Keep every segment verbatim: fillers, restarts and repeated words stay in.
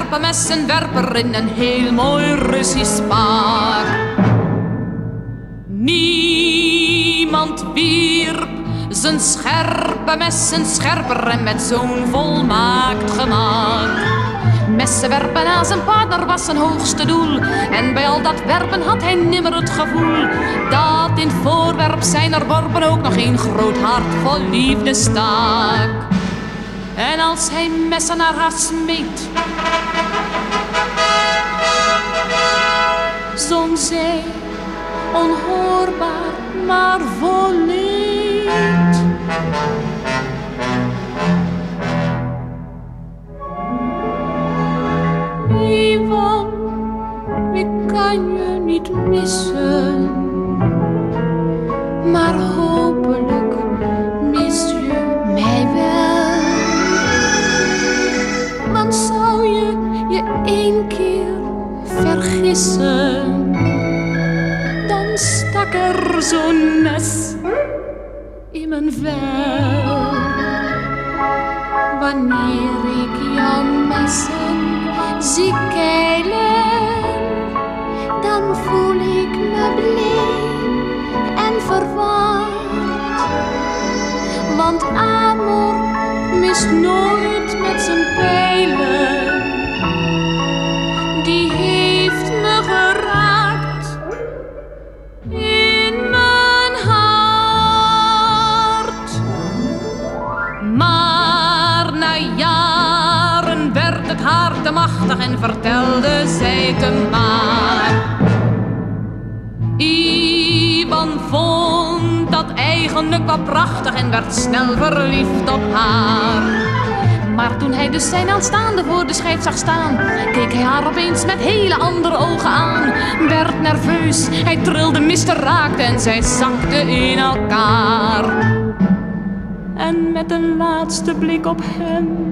scherpe messenwerper in een heel mooi Russisch pak. Niemand wierp zijn scherpe messen scherper en met zo'n volmaakt gemak. Messen werpen aan zijn partner was zijn hoogste doel. En bij al dat werpen had hij nimmer het gevoel dat in het voorwerp zijner worpen ook nog een groot hart vol liefde stak. En als hij messen naar haar smeet, zong zij onhoorbaar maar vol leed. Ivan, ik kan je niet missen, maar hopelijk mis je mij wel. Want zou je je één keer vergissen, dan stak er zo'n mes in mijn vel. Wanneer ik jouw messen zie keilen, dan voel ik me blij en verward. Want Amor mist nooit met zijn pijlen, die heeft me geraakt in mijn hart. Maar na jaren werd het haar te machtig en vertelde zij te maar. Ivan vond dat eigenlijk wel prachtig en werd snel verliefd op haar. Maar toen hij dus zijn aanstaande voor de schijf zag staan, keek hij haar opeens met hele andere ogen aan. Werd nerveus, hij trilde, miste, raakte en zij zakte in elkaar. En met een laatste blik op hem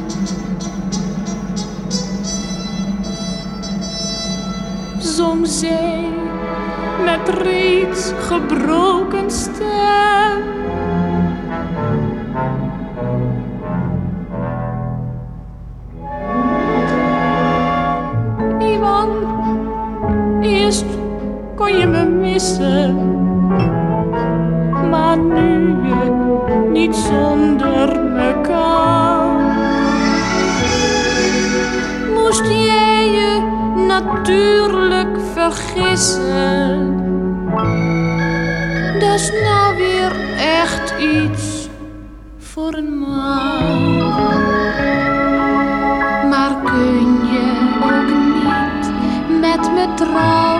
zong zij met reeds gebroken stem: Ivan, eerst kon je me missen, maar nu je niet zonder me kan. Moest jij je natuurlijk vergissen, dat is nou weer echt iets voor een man. Maar kun je ook niet met me trouwen?